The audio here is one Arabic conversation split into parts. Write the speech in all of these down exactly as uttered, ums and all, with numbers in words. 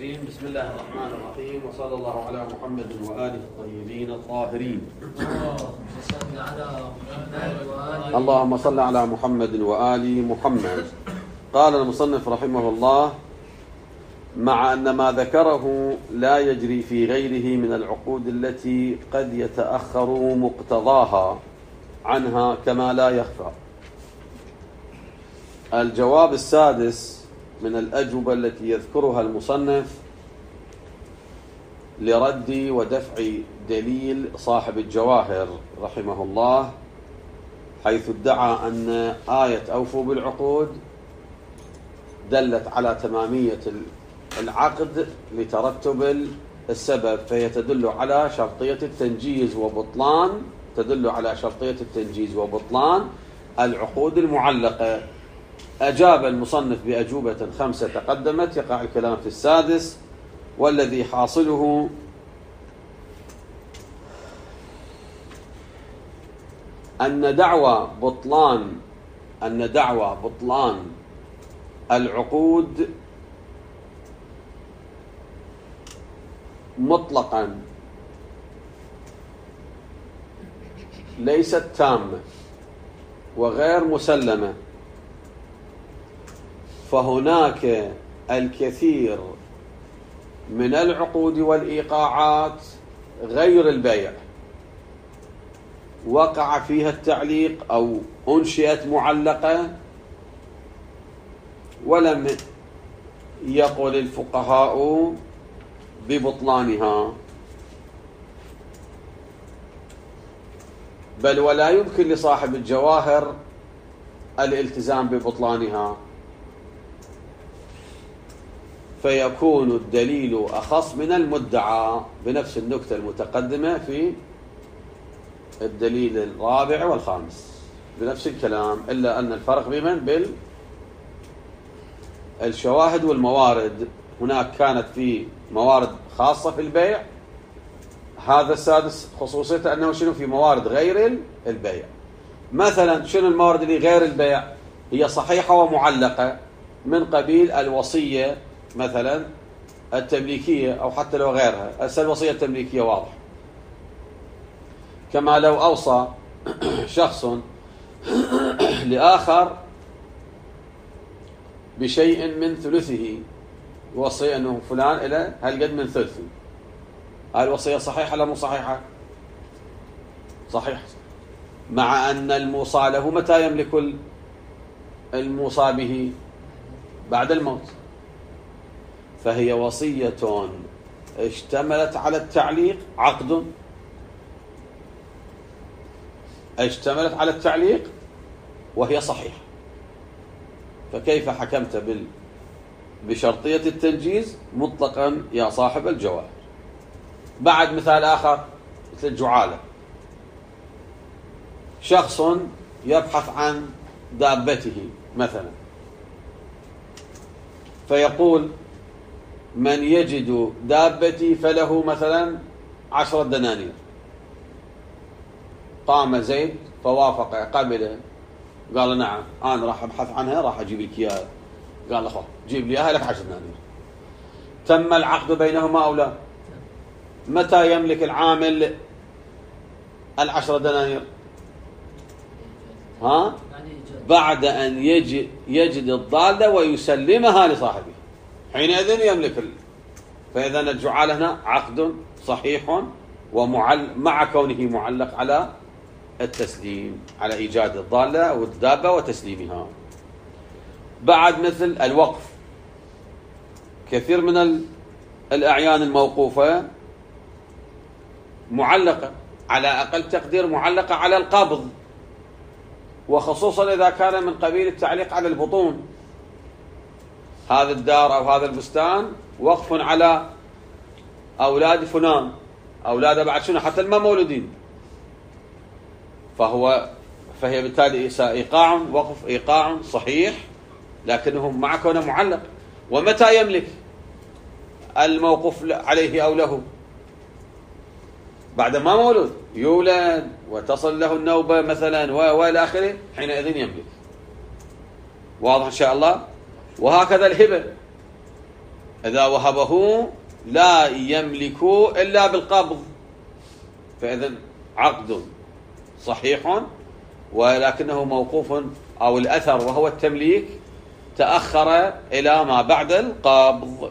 الرجيم. بسم الله الرحمن الرحيم، وصلى الله على محمد وآله الطيبين الطاهرين. اللهم صل على محمد وآل محمد. قال المصنف رحمه الله: مع أن ما ذكره لا يجري في غيره من العقود التي قد يتأخر مقتضاها عنها كما لا يخفى. الجواب السادس من الأجوبة التي يذكرها المصنف لرد ودفع دليل صاحب الجواهر رحمه الله، حيث ادعى أن آية أوفوا بالعقود دلت على تمامية العقد لترتب السبب، فهي تدل على شرطية التنجيز وبطلان تدل على شرطية التنجيز وبطلان العقود المعلقة. أجاب المصنف بأجوبة خمسة تقدمت، يقع الكلام في السادس، والذي حاصله أن دعوى بطلان أن دعوى بطلان العقود مطلقا ليست تامة وغير مسلمة، فهناك الكثير من العقود والإيقاعات غير البيع وقع فيها التعليق أو أنشئت معلقة، ولم يقل الفقهاء ببطلانها، بل ولا يمكن لصاحب الجواهر الالتزام ببطلانها، فيكون الدليل أخص من المدعى بنفس النكتة المتقدمة في الدليل الرابع والخامس بنفس الكلام، إلا أن الفرق بمن بالشواهد والموارد. هناك كانت في موارد خاصة في البيع، هذا السادس خصوصيته أنه شنو في موارد غير البيع. مثلا شنو الموارد اللي غير البيع؟ هي صحيحة ومعلقة من قبيل الوصية مثلا التمليكية أو حتى لو غيرها. هسه الوصية التمليكية واضح، كما لو أوصى شخص لآخر بشيء من ثلثه، يوصي أنه فلان إلى هالقد من ثلثه، هاي الوصية صحيحة ولا مو صحيحة؟ صحيحة، مع أن الموصى له متى يملك الموصى به؟ بعد الموت، فهي وصية اشتملت على التعليق، عقد اشتملت على التعليق وهي صحيحة، فكيف حكمت بال بشرطية التنجيز مطلقا يا صاحب الجواهر؟ بعد مثال آخر مثل الجعالة، شخص يبحث عن دابته مثلا، فيقول من يجد دابتي فله مثلا عشرة دنانير. قام زيد فوافق قبله، قال نعم أنا راح أبحث عنها، راح أجيب لك إياها. قال له جيب لي إياها لك عشرة دنانير. تم العقد بينهما أو لا؟ متى يملك العامل العشرة دنانير؟ ها؟ بعد أن يجد, يجد الضالة ويسلمها لصاحبه، حينئذ يملك ال... فإذا الجعالة هنا عقد صحيح ومعل... مع كونه معلق على التسليم، على إيجاد الضالة والدابة وتسليمها. بعد مثل الوقف، كثير من ال... الأعيان الموقوفة معلقة، على أقل تقدير معلقة على القبض، وخصوصا إذا كان من قبيل التعليق على البطون. هذا الدار أو هذا البستان وقف على أولاد فلان، أولاده بعد شنو حتى الما مولودين، فهو فهي بالتالي إيقاع وقف إيقاع صحيح، لكنه مع كونه معلق. ومتى يملك الموقوف عليه أو له؟ بعد ما مولود، يولد وتصل له النوبة مثلا وإلى آخره، حينئذ يملك. واضح إن شاء الله؟ وهكذا الهبة، إذا وهبه لا يملك إلا بالقبض، فإذا عقد صحيح ولكنه موقوف، أو الأثر وهو التمليك تأخر إلى ما بعد القبض.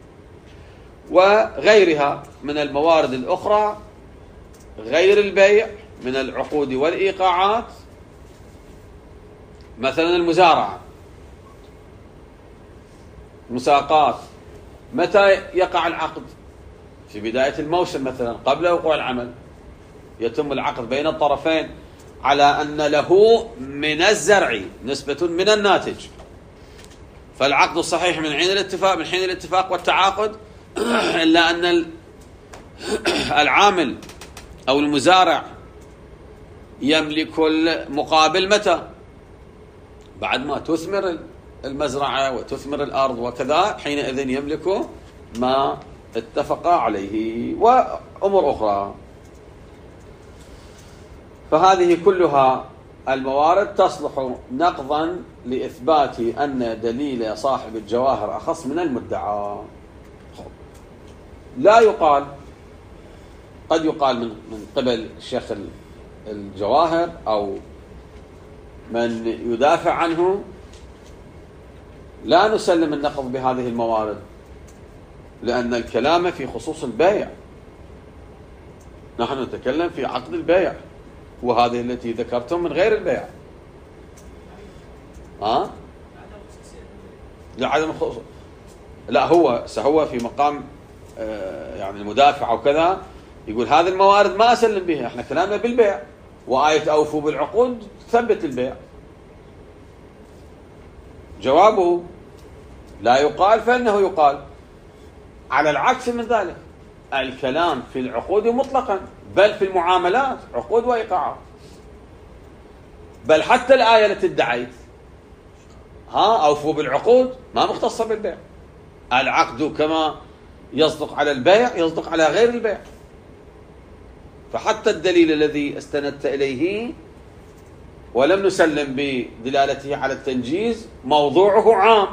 وغيرها من الموارد الأخرى غير البيع من العقود والإيقاعات، مثلا المزارعة، مساقات. متى يقع العقد؟ في بداية الموسم مثلا، قبل وقوع العمل يتم العقد بين الطرفين على أن له من الزرع نسبة من الناتج، فالعقد الصحيح من حين الاتفاق من حين الاتفاق والتعاقد، إلا أن العامل أو المزارع يملك المقابل متى؟ بعد ما تثمر المزرعة وتثمر الأرض وكذا، حينئذ يملك ما اتفق عليه وأمور أخرى. فهذه كلها الموارد تصلح نقضا لإثبات أن دليل صاحب الجواهر أخص من المدعى. لا يقال، قد يقال من من قبل الشيخ الجواهر أو من يدافع عنه لا نسلم النقض بهذه الموارد، لأن الكلام في خصوص البيع، نحن نتكلم في عقد البيع، وهذه التي ذكرتم من غير البيع. ها؟ لا عدم الخصوص، لا هو سهو في مقام آه يعني المدافع وكذا، يقول هذه الموارد ما أسلم بها، احنا كلامنا بالبيع، وآية أوفوا بالعقود تثبت البيع. جوابه لا يقال، فإنه يقال على العكس من ذلك، الكلام في العقود مطلقا، بل في المعاملات عقود وإيقاعات، بل حتى الآية التي ادعيت ها أوفوا بالعقود ما مختصة بالبيع. العقد كما يصدق على البيع يصدق على غير البيع، فحتى الدليل الذي استندت إليه ولم نسلم بدلالته على التنجيز موضوعه عام،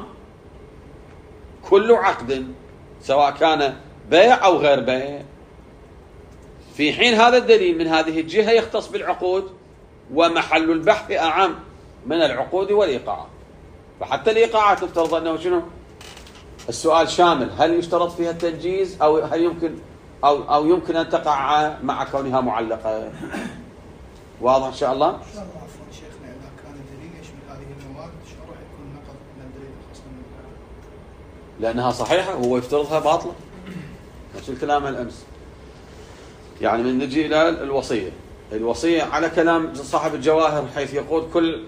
كل عقد سواء كان بيع أو غير بيع، في حين هذا الدليل من هذه الجهة يختص بالعقود، ومحل البحث أعم من العقود والإيقاعات. فحتى الإيقاعات نفترض أنه شنو؟ السؤال شامل، هل يشترط فيها التنجيز أو هل يمكن أو أو يمكن أن تقع مع كونها معلقة؟ واضح إن شاء الله؟ إن شاء الله. عفوا شيخنا، إذا كان الدليل يشمل هذه المواد شو راح يكون نقض من الدليل الخاص بالمدعى؟ لأنها صحيحة وهو يفترضها باطلة، نفس الكلام الأمس. يعني من نجي إلى الوصية، الوصية على كلام صاحب الجواهر حيث يقول كل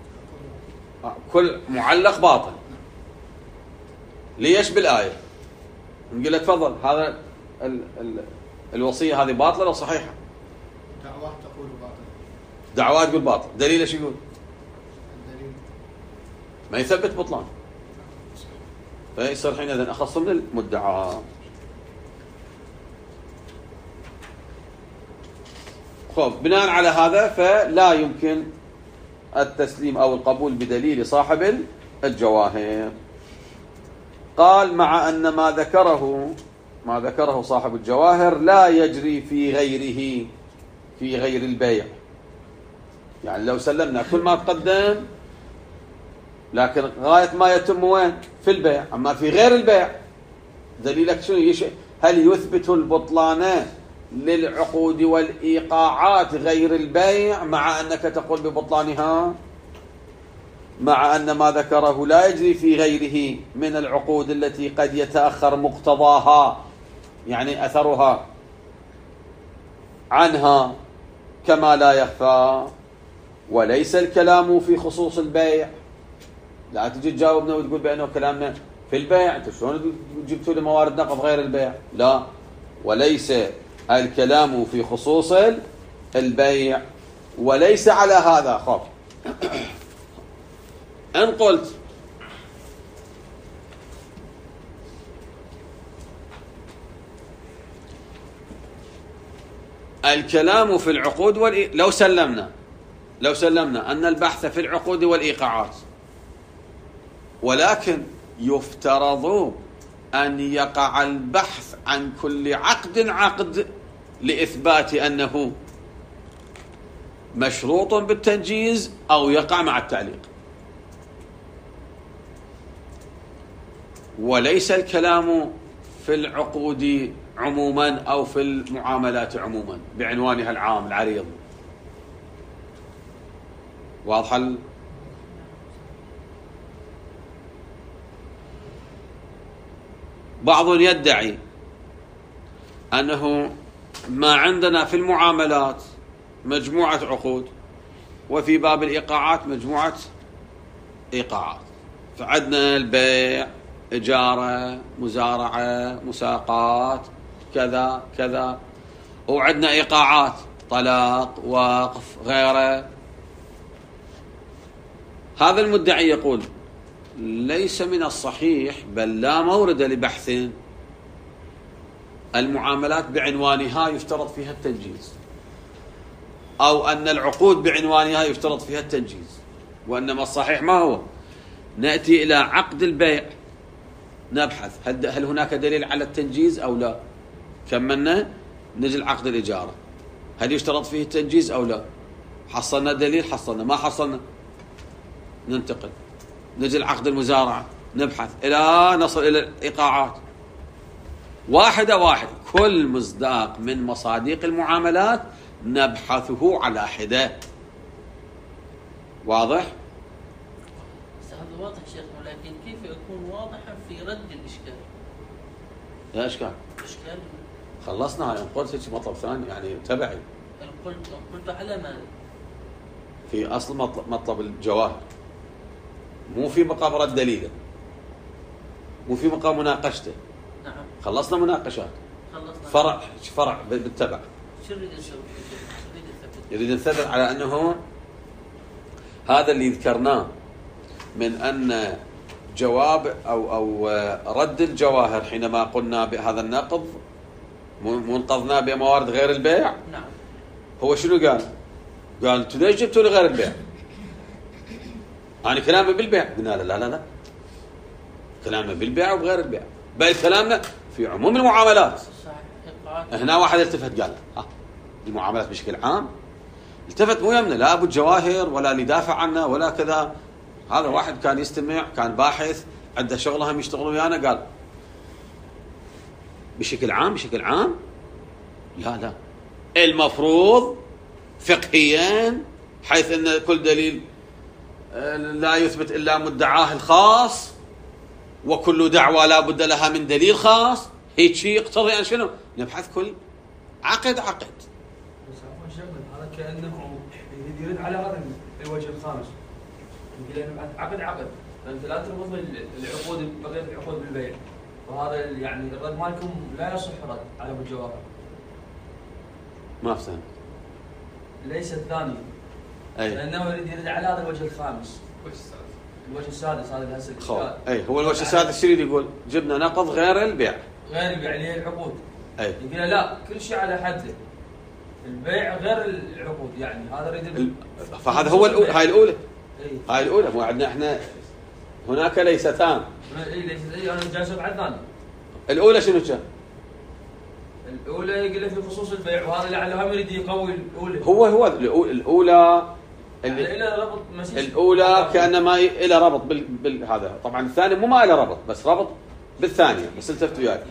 كل معلق باطل. ليش بالآية؟ نقول له تفضل، هذا ال ال الوصية هذه باطلة أو صحيحة؟ دعوات تقول باطل. دعوات تقول باطل، دليل ايش يقول؟ الدليل ما يثبت بطلان، فيصير حينئذ أخص من المدعى. خب، بناء على هذا فلا يمكن التسليم أو القبول بدليل صاحب الجواهر. قال مع أن ما ذكره ما ذكره صاحب الجواهر لا يجري في غيره، في غير البيع. يعني لو سلمنا كل ما تقدم، لكن غاية ما يتم وين؟ في البيع. أما في غير البيع دليلك شنو؟ يش... هل يثبت البطلان للعقود والإيقاعات غير البيع مع أنك تقول ببطلانها؟ مع أن ما ذكره لا يجري في غيره من العقود التي قد يتأخر مقتضاها، يعني أثرها عنها كما لا يخفى. وليس الكلام في خصوص البيع. لا تجي تجاوبنا وتقول بأنه كلامنا في البيع، انت شلون جبتوا لي موارد نقض غير البيع؟ لا، وليس الكلام في خصوص البيع. وليس على هذا خف ان قلت الكلام في العقود والإي... لو سلمنا لو سلمنا أن البحث في العقود والإيقاعات، ولكن يفترض أن يقع البحث عن كل عقد عقد لإثبات أنه مشروط بالتنجيز أو يقع مع التعليق، وليس الكلام في العقود عموما أو في المعاملات عموما بعنوانها العام العريض. واضح؟ بعض يدعي أنه ما عندنا في المعاملات مجموعة عقود، وفي باب الإيقاعات مجموعة إيقاعات، فعندنا البيع، إجارة، مزارعة، مساقات، كذا كذا، وعندنا إيقاعات طلاق، وقف، غيره. هذا المدعي يقول ليس من الصحيح، بل لا مورد لبحث المعاملات بعنوانها يفترض فيها التنجيز، أو أن العقود بعنوانها يفترض فيها التنجيز، وإنما الصحيح ما هو؟ نأتي إلى عقد البيع نبحث هل, هل هناك دليل على التنجيز أو لا. كملنا نجي عقد الإجارة، هل يشترط فيه التنجيز أو لا؟ حصلنا دليل، حصلنا، ما حصلنا ننتقل. نجي عقد المزارعة نبحث إلى نصل إلى الإيقاعات، واحدة واحد، كل مصداق من مصادق المعاملات نبحثه على حدة. واضح؟ هذا واضح شيخنا، لكن كيف يكون واضحا في رد الإشكال؟ لا إشكال. إشكال خلصنا. أنا قلت لك مطلب ثاني يعني تبعي. قلت قلت على ما في أصل مطلب, مطلب الجواهر، مو في مقام رد دليله، مو في مقام مناقشته. نعم. خلصنا مناقشات. خلصنا. فرع فرع بالتبع. شو يريد يسوي؟ يريد نثبت على أنه هذا اللي ذكرناه من أن جواب أو أو رد الجواهر حينما قلنا بهذا النقض منقضنا بموارد غير البيع. نعم. هو شنو قال؟ قال انتوا ليش جبتوا لي غير البيع؟ يعني كلامنا بالبيع. قلنا لا لا لا، كلامنا بالبيع وبغير البيع، بل كلامنا في عموم المعاملات. صحيح. هنا واحد التفت قال ها المعاملات بشكل عام، التفت مو يمنا لا ابو الجواهر ولا اللي دافع عنه ولا كذا. هذا واحد كان يستمع، كان باحث، عنده شغله هم يشتغلوا ويانا، قال بشكل عام بشكل عام لا لا، المفروض فقهيا حيث ان كل دليل لا يثبت الا مدعاه الخاص، وكل دعوى لا بد لها من دليل خاص، هيك شيء يقتضي ان شنو؟ نبحث كل عقد عقد. بس عفوا شيخنا، هذا كانه يريد على هذا الوجه الخامس، يقول لنا عقد عقد، فانت لا تربط العقود بقيه العقود بالبيع، وهذا يعني الرد مالكم لا يصح رد على ابو الجواهر. ما فهمت. ليس الثاني. اي لانه يريد يرد على هذا الوجه الخامس. الوجه السادس هذا اللي هسه خو اي هو الوجه السادس شنو يقول؟ جبنا نقض غير البيع. غير البيع اللي هي العقود. اي يقول لا، كل شيء على حده. البيع غير العقود، يعني هذا يريد ال... فهذا هو الأولى. هاي الاولى. اي هاي الاولى. مو عندنا احنا هناك ليستان. اي ليست. اي انا جالس على الثاني. الاولى شنو كان؟ الاولى يقول لك في خصوص البيع، وهذا لعله هم يريد يقوي الاولى. هو هو الاولى يعني الى ربط مسيس. الاولى كانما الى ربط بال... بال... هذا طبعا الثاني مو ما الى ربط، بس ربط بالثانيه. بس التفت وياي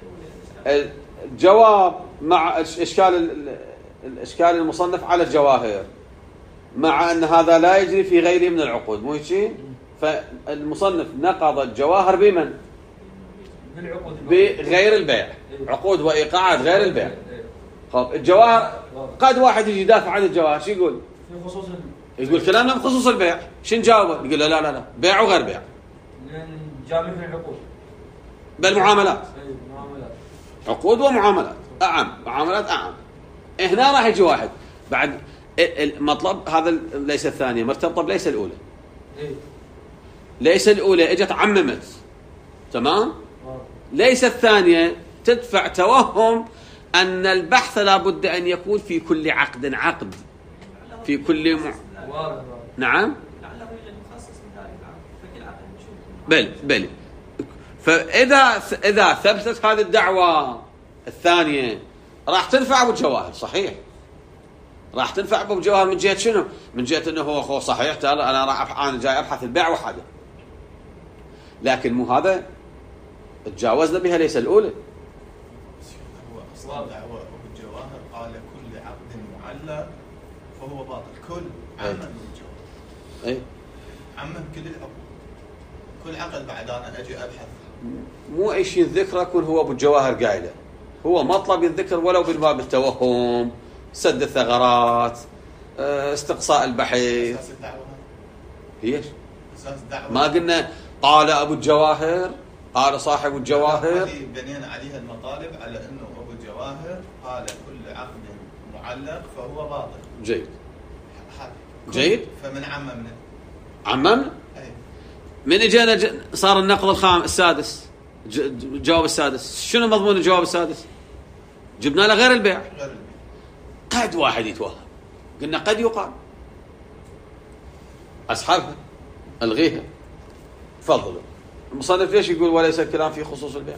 الجواب مع اشكال الاشكال المصنف على الجواهر، مع ان هذا لا يجري في غيره من العقود، مو هيك؟ فالمصنف نقض الجواهر بمن؟ بالعقود بغير البيع، عقود وايقاعات غير البيع. خب الجواهر قد واحد يجي يدافع عن الجواهر، شو يقول؟ في خصوص يقول كلامنا بخصوص البيع. شن جاوبه؟ يقول لا لا لا، بيع وغير بيع. جامع في العقود. بالمعاملات. اي معاملات. عقود ومعاملات اعم، معاملات اعم. هنا راح يجي واحد بعد المطلب هذا ليس الثانيه مرتبطه بليس الاولى. اي ليس الاولى اجت عممت، تمام؟ ليس الثانيه تدفع توهم ان البحث لا بد ان يكون في كل عقد عقد، في كل م... نعم. بل بل فإذا إذا ثبتت هذه الدعوة الثانية راح تنفع أبو الجواهر، صحيح راح تنفع أبو الجواهر من جهة شنو؟ من جهة أنه هو هو صحيح أنا راح أنا جاي أبحث البيع وحده، لكن مو هذا تجاوزنا بها ليس الأولى. هو أصلا دعوة أبو الجواهر قال كل عقد معلق فهو باطل، كل عمم أبو الجواهر أي عمم كل العقود، كل عقد بعد أنا أجي أبحث مو أي شيء ذكره يكون هو أبو الجواهر قايله، هو مطلب الذكر ولو بالباب التوهم، سد الثغرات، استقصاء البحث. أساس الدعوة هي أساس الدعوة ما قلنا قال أبو الجواهر قال صاحب الجواهر، هذه بنينا عليها المطالب على أنه أبو الجواهر قال كل عقد معلق فهو باطل. جيد جيد. فمن عممنا عممنا أي. من اجانا ج... صار النقض الخام السادس ج... الجواب السادس. شنو مضمون الجواب السادس؟ جبنا له غير البيع. غير البيع قد واحد يتوهم، قلنا قد يقال اسحبها الغيها. تفضلوا. المصنف ليش يقول وليس الكلام في خصوص البيع؟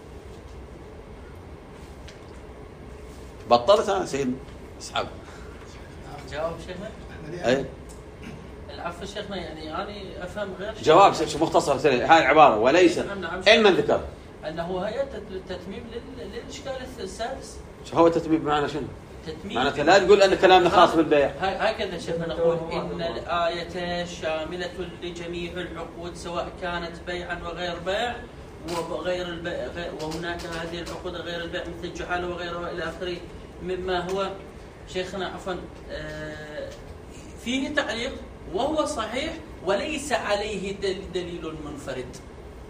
بطلت انا سيدنا اسحبها. جواب شيخنا؟ اي العفو شيخنا، يعني انا افهم غير جواب مختصر سريع هاي العباره وليس علما ذكر انه هي التتميم للاشكال السادس. هو تتميم بمعنى شنو؟ تتميم معناته لا تقول ان كلامنا خاص بالبيع. هكذا شيخنا نقول ان الايه شامله لجميع العقود سواء كانت بيعا وغير بيع وغير البيع، وهناك هذه العقود غير البيع مثل الجحاله وغيرها الى اخره مما هو شيخنا عفوا فيه تعليق وهو صحيح وليس عليه دليل منفرد.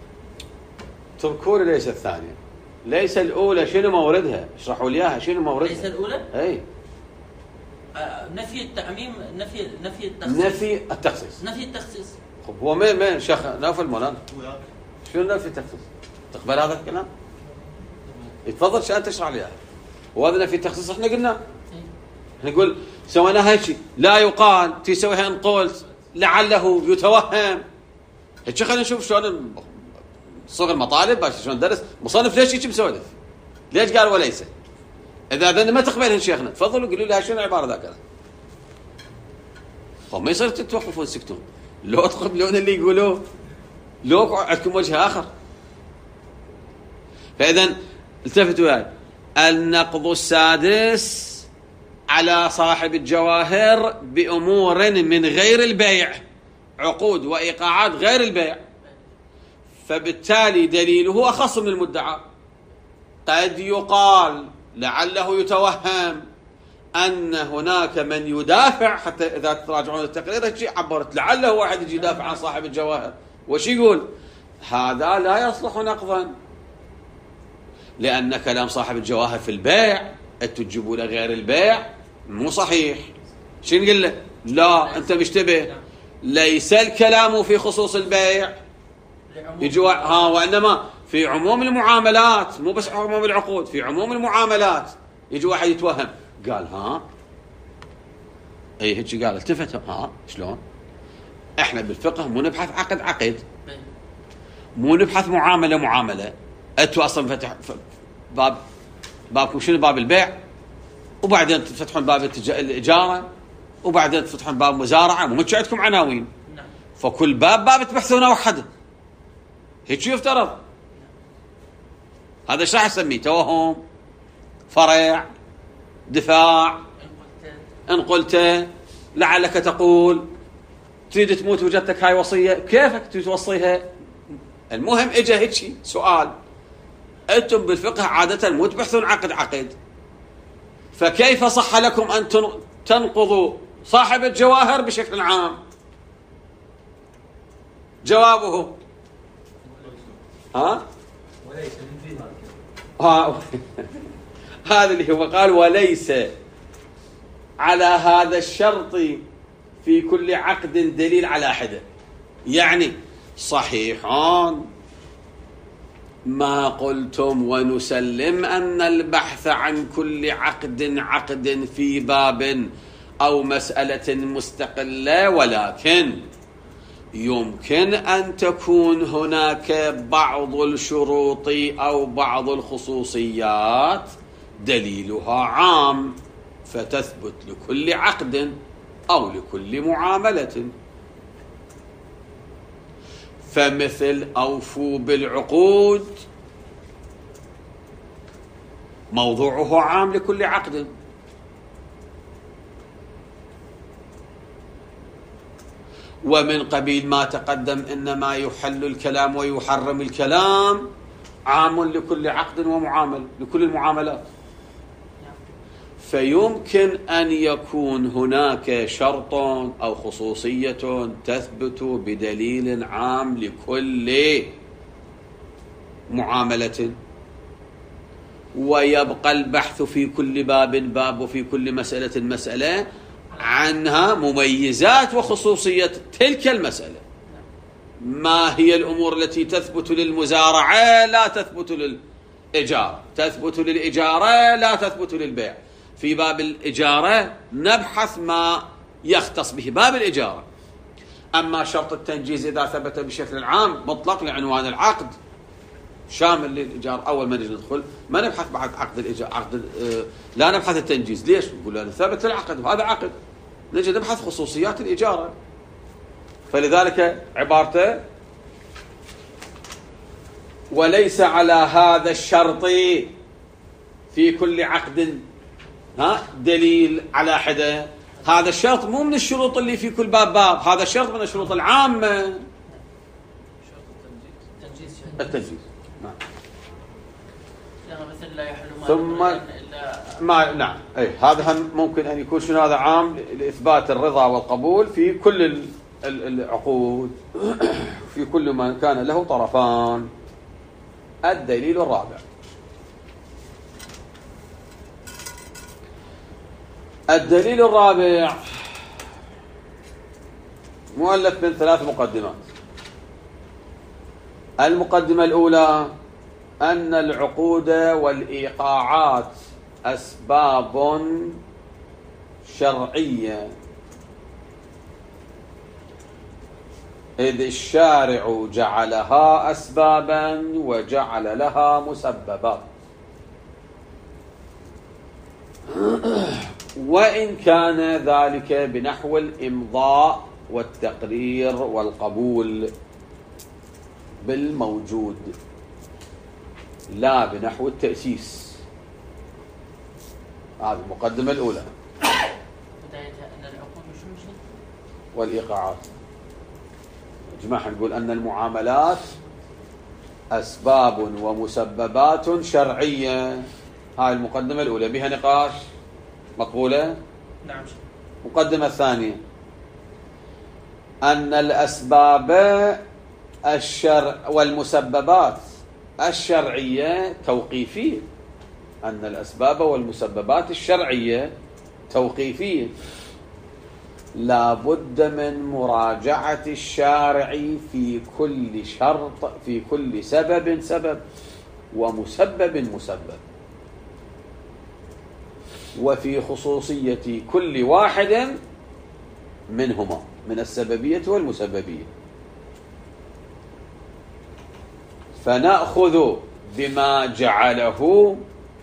تذكر ليس الثانية، ليس الأولى شنو موردها؟ اشرحوا لي اياها شنو موردها؟ ليس الأولى؟ اي آه نفي التعميم، نفي نفي التخصيص. نفي التخصيص. نفي التخصيص. خب هو مين مين شيخ نوفل مولانا؟ شنو نفي التخصيص؟ تقبل هذا الكلام؟ يتفضل شان تشرح لي اياها. وهذا نفي التخصيص احنا قلنا. احنا نقول سوينا هيك لا يقال تسويها ان قلت لعله يتوهم. هيك خلينا نشوف شلون صغر المطالب باش شلون درس مصنف ليش هيك مسولف؟ ليش قال وليس؟ اذا اذا ما تقبلهن شيخنا تفضلوا قولوا لي شنو العباره ذاك. خب ما يصير تتوقفون سكتون، لو تقبلون اللي يقولوه لو عندكم وجه اخر. فاذا التفتوا يعني النقض السادس على صاحب الجواهر بأمور من غير البيع، عقود وإيقاعات غير البيع، فبالتالي دليله أخص من المدعى. قد يقال لعله يتوهم أن هناك من يدافع، حتى إذا تراجعون التقرير شيء عبرت لعله واحد يجي يدافع عن صاحب الجواهر، وش يقول؟ هذا لا يصلح نقضا، لأن كلام صاحب الجواهر في البيع أنتوا تجيبوا له غير البيع مو صحيح. شو نقول له؟ لا أنت مشتبه، ليس الكلام في خصوص البيع يجوا ها، وإنما في عموم المعاملات، مو بس عموم العقود، في عموم المعاملات. يجي واحد يتوهم قال ها اي هيك قال التفت ها شلون؟ احنا بالفقه مو نبحث عقد عقد، مو نبحث معامله معامله. انتوا اصلا فتح باب بابكم شنو؟ باب البيع، وبعدين تفتحون باب الاجاره، وبعدين تفتحون باب مزارعه، مو عندكم عناوين. فكل باب باب تبحثونه وحده، هيك شو يفترض؟ هذا ايش راح نسميه؟ توهم، فرع، دفاع. ان قلت لعلك تقول تريد تموت وجدتك هاي وصيه، كيفك توصيها؟ المهم اجى هيك سؤال. انتم بالفقه عاده مو تبحثون عقد عقد، فكيف صح لكم ان تنقضوا صاحب الجواهر بشكل عام؟ جوابه ها وليس من فيها ها هذا اللي هو قال وليس على هذا الشرط في كل عقد دليل على حده. يعني صحيحان ما قلتم ونسلم أن البحث عن كل عقد عقد في باب أو مسألة مستقلة، ولكن يمكن أن تكون هناك بعض الشروط أو بعض الخصوصيات دليلها عام فتثبت لكل عقد أو لكل معاملة، فمثل أوفوا بالعقود موضوعه عام لكل عقد، ومن قبيل ما تقدم إنما يحل الكلام ويحرم الكلام عام لكل عقد ومعامل لكل المعاملات. فيمكن أن يكون هناك شرط أو خصوصية تثبت بدليل عام لكل معاملة، ويبقى البحث في كل باب باب وفي كل مسألة مسألة عنها مميزات وخصوصية تلك المسألة. ما هي الأمور التي تثبت للمزارعة لا تثبت للإجارة، تثبت للإجارة لا تثبت للبيع. في باب الإجارة نبحث ما يختص به باب الإجارة، أما شرط التنجيز إذا ثبت بشكل عام مطلق لعنوان العقد شامل للإجارة، أول ما نجي ندخل ما نبحث بعد عقد الإجارة، عقد آه لا نبحث التنجيز. ليش؟ نقول له ثبت العقد وهذا عقد، نجي نبحث خصوصيات الإجارة. فلذلك عبارته وليس على هذا الشرط في كل عقد ها دليل على حدة. هذا الشرط مو من الشروط اللي في كل باب باب، هذا الشرط من الشروط العامة. التنجيز التنجيز نعم. مثل لا يحل ما ثم إلا ما نعم أي هذا هم ممكن أن يكون شنو هذا عام لإثبات الرضا والقبول في كل العقود في كل ما كان له طرفان. الدليل الرابع الدليل الرابع مؤلف من ثلاث مقدمات. المقدمة الأولى أن العقود والإيقاعات أسباب شرعية، إذ الشارع جعلها أسبابا وجعل لها مسببات، وإن كان ذلك بنحو الإمضاء والتقرير والقبول بالموجود لا بنحو التأسيس. هذه المقدمة الأولى. بدايتها أن العقود شنو والإيقاعات. جماعة نقول أن المعاملات أسباب ومسببات شرعية. هاي المقدمة الأولى بها نقاش مقبولة. نعم. مقدمة الثانية أن الأسباب الشرع والمسببات الشرعية توقيفية. أن الأسباب والمسببات الشرعية توقيفية، لا بد من مراجعة الشارع في كل شرط في كل سبب سبب ومسبب مسبب، وفي خصوصية كل واحد منهما من السببية والمسببية. فنأخذ بما جعله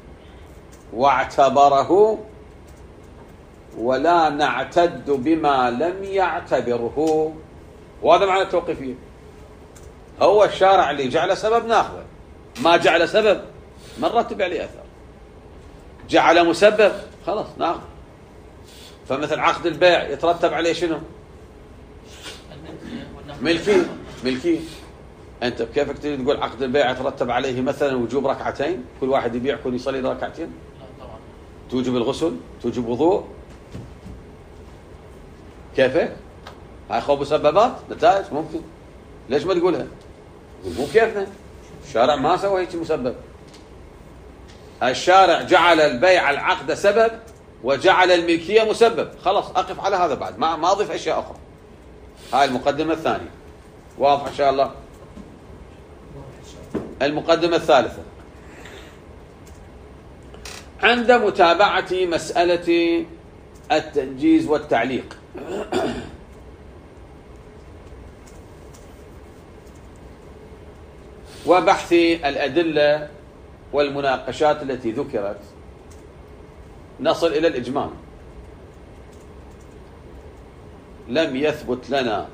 واعتبره ولا نعتد بما لم يعتبره. وهذا معنى التوقيفية. هو الشارع اللي جعل سبب ناخذه، ما جعل سبب ما نرتب عليه أثر. جعل مسبب خلاص ناخذ. فمثل عقد البيع يترتب عليه شنو؟ ملكي ملكي. أنت كيفك تقول عقد البيع يترتب عليه مثلا وجوب ركعتين، كل واحد يبيع كل يصلي ركعتين؟ لا طبعا. توجب الغسل، توجب وضوء. كيفك؟ هاي خو مسببات نتائج ممكن. ليش ما تقولها؟ مو كيفنا. الشارع ما سوى هيك مسبب. الشارع جعل البيع العقد سبب وجعل الملكية مسبب. خلاص أقف على هذا بعد، ما ما أضيف أشياء أخرى. هاي المقدمة الثانية. واضح إن شاء الله. المقدمة الثالثة عند متابعة مسألة التنجيز والتعليق. وبحث الأدلة والمناقشات التي ذكرت نصل إلى الإجمال. لم يثبت لنا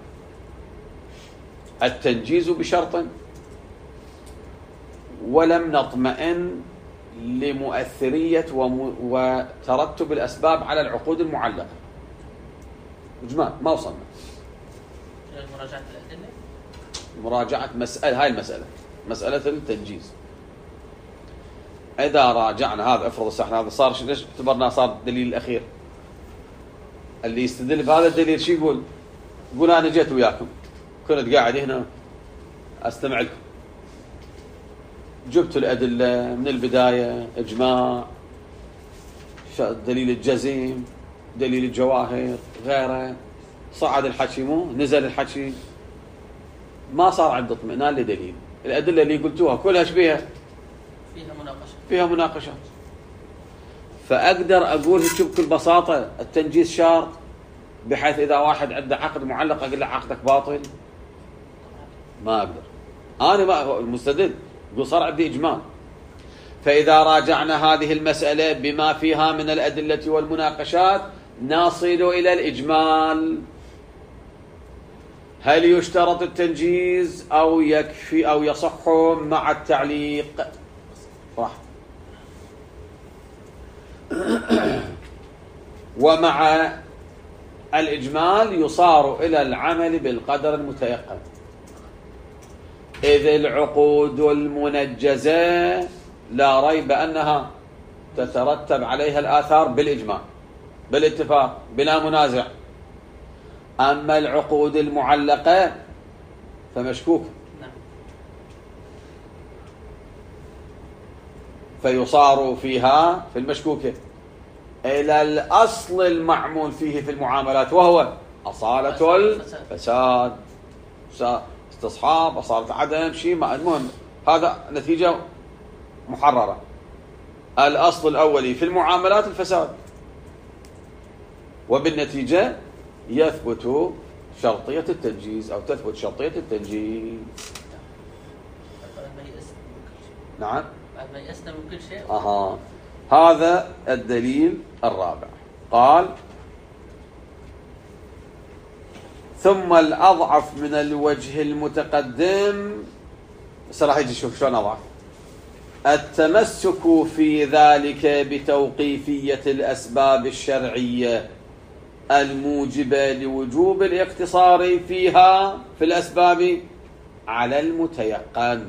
التنجيز بشرط، ولم نطمئن لمؤثرية وترتب الأسباب على العقود المعلقة. إجمال ما وصلنا. مراجعة الأدلة، مراجعة مسألة، هاي المسألة مسألة التنجيز. إذا راجعنا هذا، افرض السحن هذا صار ليش اعتبرناه صار الدليل الأخير اللي يستدل بهذا الدليل. شو يقول؟ يقول أنا جيت وياكم، كنت قاعد هنا أستمع لكم، جبت الأدلة من البداية، إجماع، دليل الجزم، دليل الجواهر، غيره، صعد الحكي مو نزل الحكي، ما صار عندي اطمئنان لدليل. الأدلة اللي قلتوها كلها شبيها فيها مناقشة فيها مناقشة، فأقدر أقول هيك بكل بساطة التنجيز شرط، بحيث إذا واحد عنده عقد معلق أقول له عقدك باطل؟ ما أقدر. أنا ما المستدل يقول صار عندي إجمال. فإذا راجعنا هذه المسألة بما فيها من الأدلة والمناقشات نصل إلى الإجمال. هل يشترط التنجيز أو يكفي أو يصح مع التعليق؟ صح. ومع الإجمال يصار إلى العمل بالقدر المتيقن، إذ العقود المنجزة لا ريب أنها تترتب عليها الآثار بالإجماع بالاتفاق بلا منازع. أما العقود المعلقة فمشكوك، فيصار فيها في المشكوكة إلى الأصل المعمول فيه في المعاملات، وهو أصالة الفساد، استصحاب، أصالة عدم، شيء ما المهم، هذا نتيجة محررة. الأصل الأولي في المعاملات الفساد، وبالنتيجة يثبت شرطية التنجيز أو تثبت شرطية التنجيز. نعم، بعد ما يأسنا من كل شيء. أها، هذا الدليل الرابع. قال: ثم الأضعف من الوجه المتقدم. راح يجي شوف شلون أضعف. التمسك في ذلك بتوقيفية الأسباب الشرعية الموجبة لوجوب الاقتصار فيها في الأسباب على المتيقن،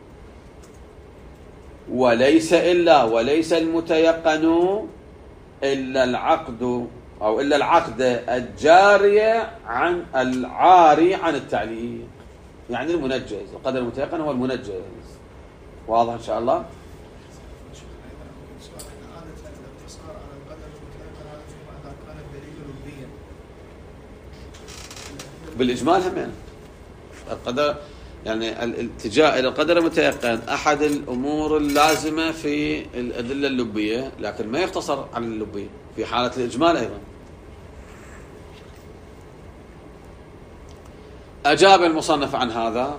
وليس إلا وليس المتيقن إلا العقد أو إلا العقد الجارية عن العاري عن التعليق، يعني المنجز. القدر المتيقن هو المنجز. واضح إن شاء الله؟ بالإجمال هم القدر، يعني الاتجاه إلى القدر المتيقن أحد الأمور اللازمة في الأدلة اللبية، لكن ما يقتصر على اللبية في حالة الإجمال أيضا. أجاب المصنف عن هذا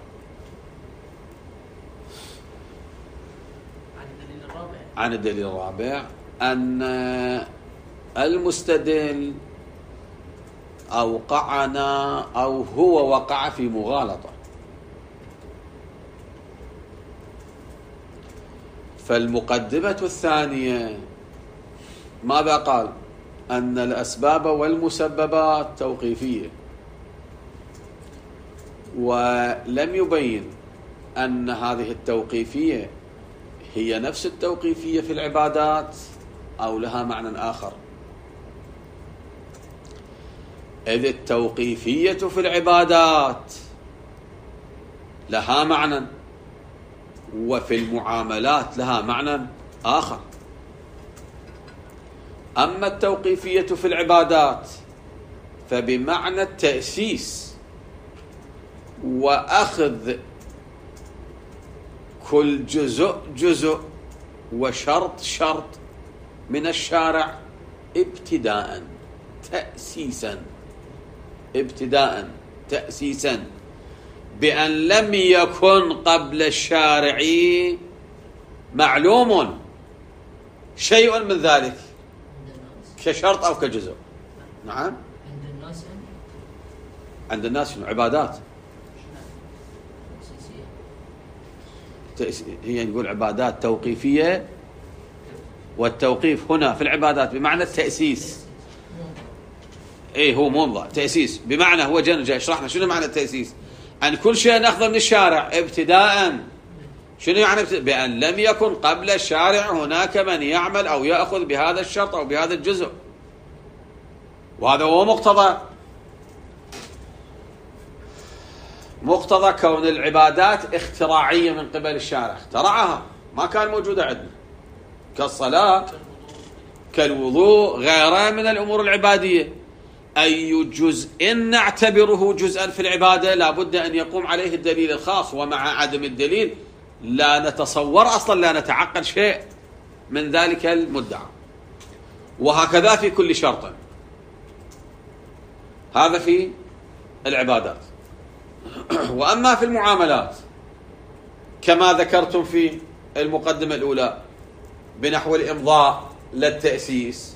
عن الدليل الرابع أن المستدل أوقعنا أو هو وقع في مغالطة، فالمقدمة الثانية ماذا قال؟ أن الأسباب والمسببات توقيفية، ولم يبين أن هذه التوقيفية هي نفس التوقيفية في العبادات أو لها معنى آخر. إذ التوقيفية في العبادات لها معنى، وفي المعاملات لها معنى آخر. أما التوقيفية في العبادات فبمعنى التأسيس وأخذ كل جزء جزء وشرط شرط من الشارع ابتداء تأسيسا ابتداء تأسيسا بأن لم يكن قبل الشارع معلوم شيء من ذلك كشرط أو كجزء. نعم. عند الناس عند الناس شنو؟ عبادات. هي نقول عبادات توقيفية، والتوقيف هنا في العبادات بمعنى التأسيس. ايه هو موضع تأسيس، بمعنى هو جن جاي شرحنا شنو معنى التأسيس، أن كل شيء نأخذه من الشارع ابتداء. شنو يعني ابتداء؟ بأن لم يكن قبل الشارع هناك من يعمل أو يأخذ بهذا الشرط أو بهذا الجزء، وهذا هو مقتضى مقتضى كون العبادات اختراعية من قبل الشارع، اخترعها ما كان موجودة عندنا، كالصلاة كالوضوء غيرها من الأمور العبادية. أي جزء نعتبره جزءا في العبادة لابد أن يقوم عليه الدليل الخاص، ومع عدم الدليل لا نتصور أصلا، لا نتعقل شيء من ذلك المدعى. وهكذا في كل شرط. هذا في العبادات. وأما في المعاملات كما ذكرتم في المقدمة الأولى بنحو الإمضاء للتأسيس،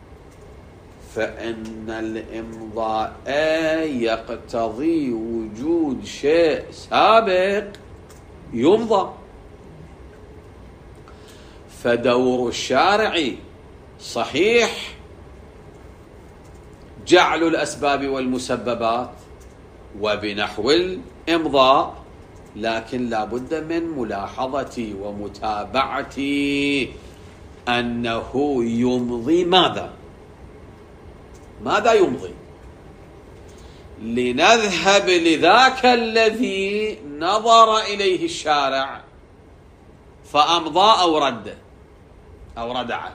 فإن الإمضاء يقتضي وجود شيء سابق يمضى، فدور الشارع صحيح جعل الأسباب والمسببات وبنحو الإمضاء، لكن لا بد من ملاحظة ومتابعة أنه يمضي ماذا ماذا يمضي، لنذهب لذاك الذي نظر إليه الشارع فأمضى أو رد أو ردع.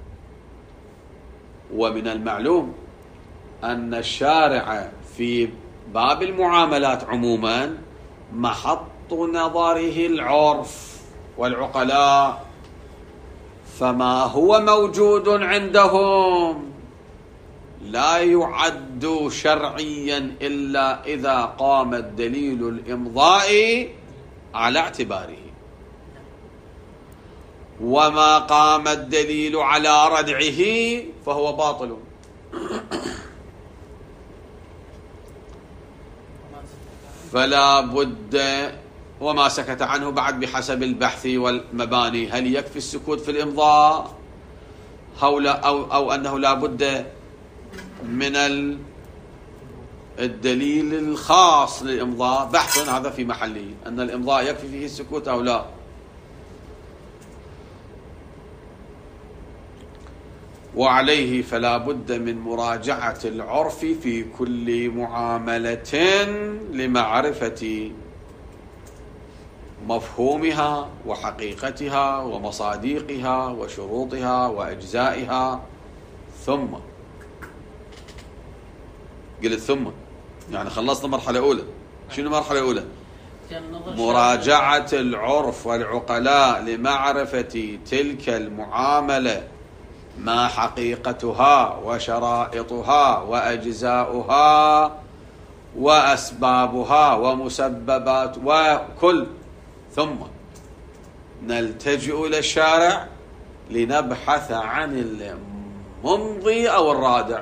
ومن المعلوم أن الشارع في باب المعاملات عموما محط نظره العرف والعقلاء، فما هو موجود عندهم لا يعد شرعيا إلا إذا قام الدليل الإمضاء على اعتباره، وما قام الدليل على ردعه فهو باطل. فلا بد، وما سكت عنه بعد بحسب البحث والمباني، هل يكفي السكوت في الإمضاء أو, أو, أو أنه لا بد من الدليل الخاص للإمضاء؟ بحث هذا في محله، أن الإمضاء يكفي فيه السكوت أو لا. وعليه فلا بد من مراجعة العرف في كل معاملة لمعرفة مفهومها وحقيقتها ومصادقها وشروطها وأجزائها. ثم قلت ثم يعني خلصنا مرحلة أولى. شنو مرحلة أولى؟ مراجعة العرف والعقلاء لمعرفة تلك المعاملة، ما حقيقتها وشرائطها وأجزاؤها وأسبابها ومسببات وكل. ثم نلتجئ إلى الشارع لنبحث عن الممضي أو الرادع.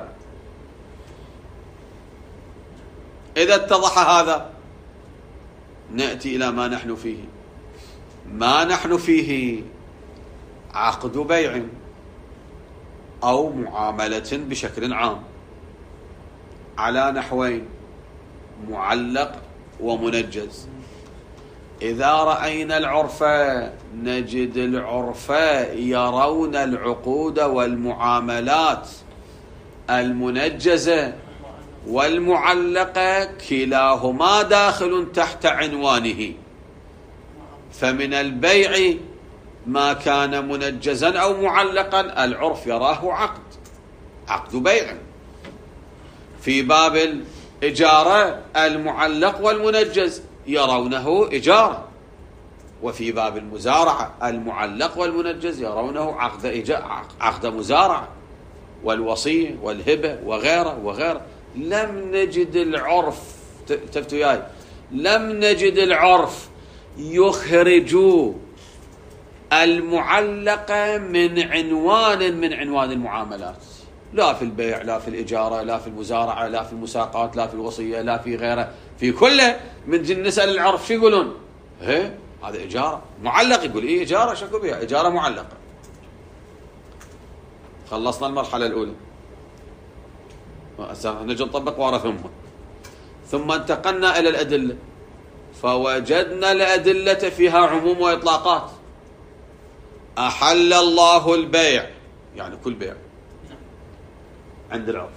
إذا اتضح هذا نأتي إلى ما نحن فيه. ما نحن فيه عقد بيع أو معاملة بشكل عام على نحوين: معلق ومنجز. إذا رأينا العرف نجد العرف يرون العقود والمعاملات المنجزة والمعلقة كلاهما داخل تحت عنوانه. فمن البيع ما كان منجزا أو معلقا العرف يراه عقد عقد بيع. في باب الإجارة المعلق والمنجز يرونه إجارة. وفي باب المزارعة المعلق والمنجز يرونه عقد عقد مزارعة، والوصية والهبة وغيره وغيره. لم نجد العرف، تفتوا وياي، لم نجد العرف يخرج المعلقة من عنوان من عنوان المعاملات، لا في البيع، لا في الإجارة، لا في المزارعة، لا في المساقات، لا في الوصية، لا في غيره، في كله. من جن نسأل العرف شو يقولون؟ هي هذا إجارة معلق، يقول إيه إجارة، شكو بها إجارة معلقة. خلصنا المرحلة الأولى، نجي نطبق ورا ثم ثم انتقلنا إلى الأدلة، فوجدنا الأدلة فيها عموم وإطلاقات. أحل الله البيع، يعني كل بيع عند العرف.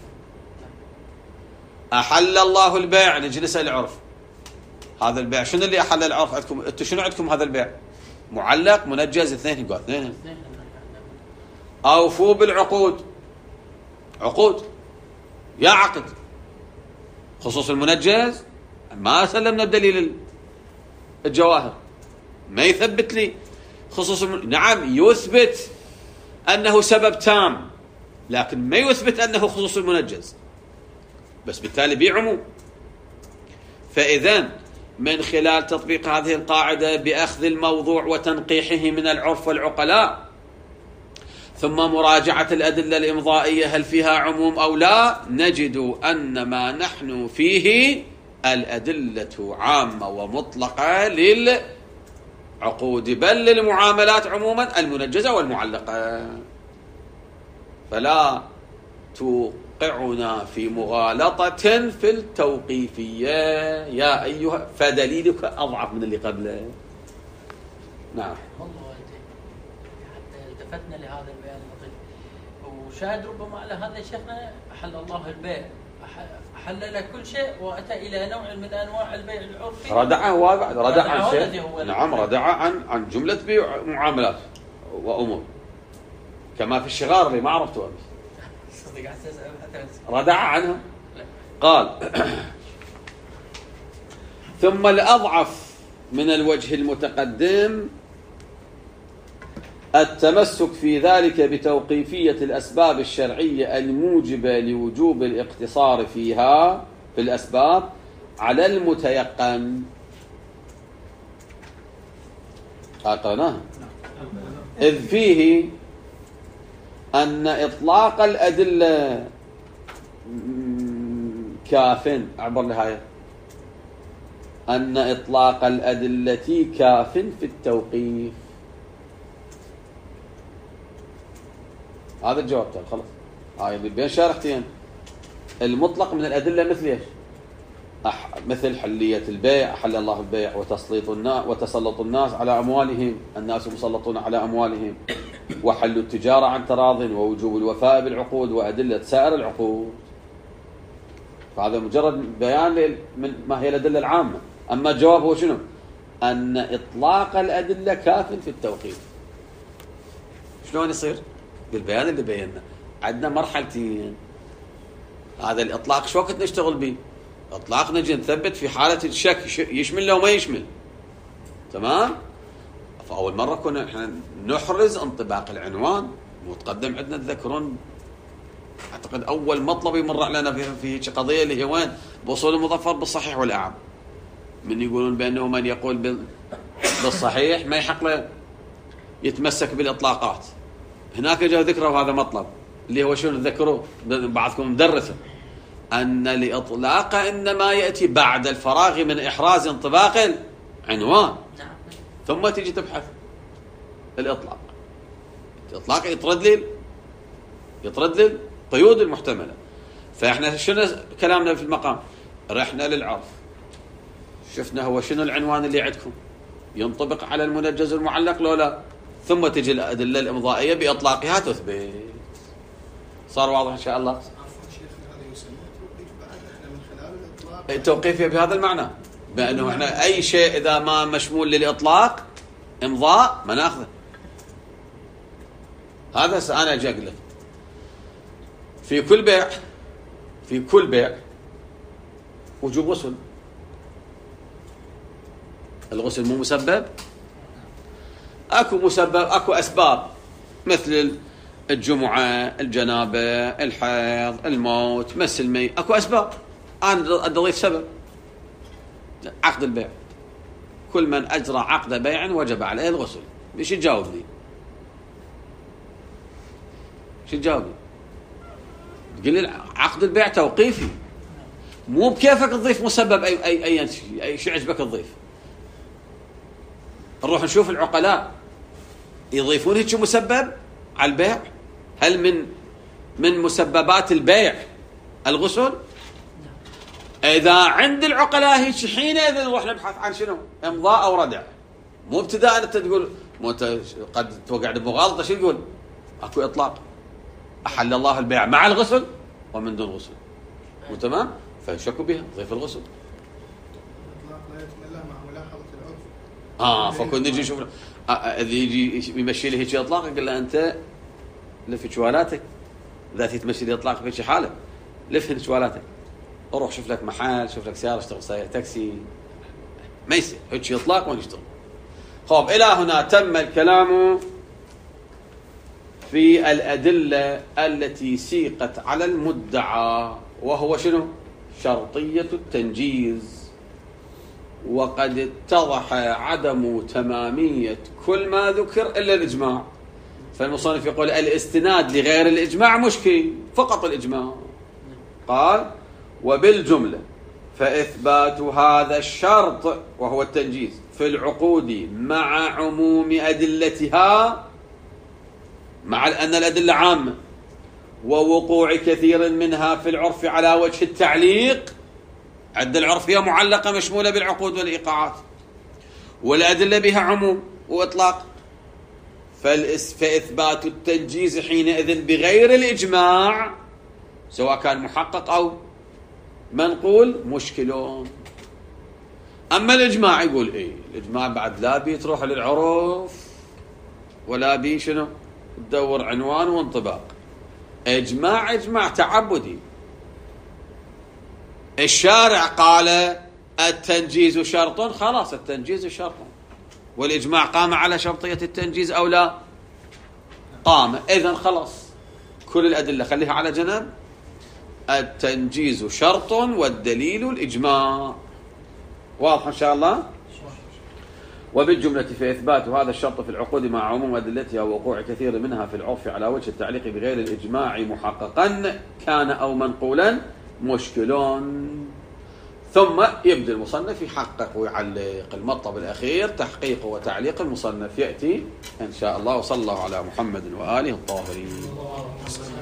أحل الله البيع، نجي نسأل العرف هذا البيع شنو اللي أحل العرف عندكم؟ أنتم شنو عندكم هذا البيع؟ معلق منجز؟ اثنين، يقول اثنين. أوفوا بالعقود، عقود يا عقد. خصوص المنجز ما سلمنا بدليل الجواهر، ما يثبت لي خصوص الم... نعم يثبت أنه سبب تام، لكن ما يثبت أنه خصوص المنجز، بس بالتالي بيع عموم. فإذن من خلال تطبيق هذه القاعدة بأخذ الموضوع وتنقيحه من العرف والعقلاء، ثم مراجعة الأدلة الإمضائية هل فيها عموم أو لا، نجد أن ما نحن فيه الأدلة عامة ومطلقة للعقود، بل للمعاملات عموما المنجزة والمعلقة، فلا توقعنا في مغالطة في التوقيفية يا أيها، فدليلك أضعف من اللي قبله. نعم والله حتى التفتنا لهذا البيان اللطيف، وشاهد ربما على هذا شيخنا أحل الله البيع، حلل كل شيء وأتى إلى نوع من أنواع البيع العرفي، ردع هو بعد ردع عن شيء. نعم ردع عن عن جملة بيع معاملات وأمور، كما في الشغار اللي ما عرفتوها بس ردع عنها. قال ثم الأضعف من الوجه المتقدم التمسك في ذلك بتوقيفية الأسباب الشرعية الموجبة لوجوب الاقتصار فيها في الأسباب على المتيقن. قرأناها. إذ فيه أن إطلاق الأدلة كاف، أعبر لهاي، أن إطلاق الأدلة كاف في التوقيف. هذا الجواب ترى خلاص. هاي اللي بين شارحتين المطلق من الأدلة مثل ايش؟ أح... مثل حلية البيع، أحل الله البيع وتسليط الناس وتسلط الناس على أموالهم، الناس مسلطون على أموالهم، وحل التجارة عن تراض، ووجوب الوفاء بالعقود، وأدلة سائر العقود. فهذا مجرد بيان من ما هي الأدلة العامة. أما الجواب هو شنو؟ أن إطلاق الأدلة كاف في التوقيف. شلون يصير؟ بالبيان اللي بينا عندنا مرحلتين. هذا الإطلاق شو وقت نشتغل به؟ إطلاق نجي نثبت في حالة الشك يشمل لو ما يشمل، تمام؟ فأول مرة كنا إحنا نحرز انطباق العنوان. متقدم عندنا تذكرون أعتقد أول مطلب يمر علينا في في قضية اللي هي وين؟ بوصول المظفر بالصحيح والأعم. من يقولون بأنه من يقول بالصحيح ما يحق له يتمسك بالإطلاقات. هناك جاء ذكره هذا مطلب اللي هو شنو ذكروه بعضكم مدرسه، أن الإطلاق إنما يأتي بعد الفراغ من إحراز انطباق العنوان، ثم تيجي تبحث الإطلاق. الإطلاق يطرد لي يطرد لي القيود المحتملة. فإحنا شنو كلامنا في المقام؟ رحنا للعرف، شفنا هو شنو العنوان اللي عندكم ينطبق على المنجز المعلق لو لا، ثم تجي الأدلة الإمضائية بإطلاقها تثبت. صار واضح إن شاء الله؟ التوقيفية بهذا المعنى، بأنه إحنا أي شيء إذا ما مشمول للإطلاق إمضاء ما ناخذه. هذا أنا أجي أقول لك في كل بيع في كل بيع وجوب غسل. الغسل مو مسبب؟ اكو مسبب، اكو اسباب مثل الجمعه، الجنابه، الحيض، الموت، مس المي، اكو اسباب. انا اضيف سبب عقد البيع، كل من أجرى عقد بيع وجب عليه الغسل. ايش تجاوبني؟ ايش تجاوبني؟ تقول لي عقد البيع توقيفي، مو بكيفك تضيف مسبب اي اي اي شيء، اي شيء عجبك تضيف. نروح نشوف العقلاء يضيفون هيك مسبب على البيع. هل من من مسببات البيع الغسل؟ إذا عند العقلاء هيك حينئذ نروح نبحث عن شنو؟ إمضاء أو ردع. مو ابتداء أنت تقول مو أنت قد توقع بمغالطة. شو يقول؟ أكو إطلاق، أحل الله البيع مع الغسل ومن دون غسل. مو تمام؟ فشكوا بها ضيف الغسل. الإطلاق لا يتم إلا مع ملاحظة العرف. آه فكون نجي نشوف إذا يجي يمشي لي هيك إطلاق، يقول له أنت لف جوالاتك، إذا تمشي لي إطلاق في شي حالة لف جوالاتك، روح شوف لك محل، شوف لك سيارة، اشتغل سيارة تاكسي. ما يصير هيك إطلاق وين يشتغل. خب إلى هنا تم الكلام في الأدلة التي سيقت على المدعى، وهو شنو؟ شرطية التنجيز. وقد اتضح عدم تمامية كل ما ذكر إلا الإجماع. فالمصنف يقول الاستناد لغير الإجماع مشكل، فقط الإجماع. قال وبالجملة فإثبات هذا الشرط وهو التنجيز في العقود مع عموم أدلتها، مع أن الأدلة عامة، ووقوع كثير منها في العرف على وجه التعليق. عد العرفية معلقة مشمولة بالعقود والإيقاعات، والأدلة بها عموم وإطلاق. فإثبات التنجيز حينئذ بغير الإجماع سواء كان محقق أو منقول مشكلون. أما الإجماع يقول إيه؟ الإجماع بعد لا بي تروح للعرف ولا بي شنو تدور عنوان وانطباق. إجماع إجماع تعبدي. الشارع قال التنجيز شرط، خلاص التنجيز شرط. والإجماع قام على شرطية التنجيز أو لا؟ قام. إذن خلاص كل الأدلة خليها على جنب. التنجيز شرط والدليل الإجماع. واضح إن شاء الله؟ وبالجملة في إثبات هذا الشرط في العقود مع عموم أدلتها ووقوع كثير منها في العرف على وجه التعليق بغير الإجماع محققا كان أو منقولا مشكلون. ثم يبدأ المصنف يحقق ويعلق المطلب الأخير، تحقيق وتعليق المصنف يأتي إن شاء الله. وصلى الله على محمد وآله الطاهرين.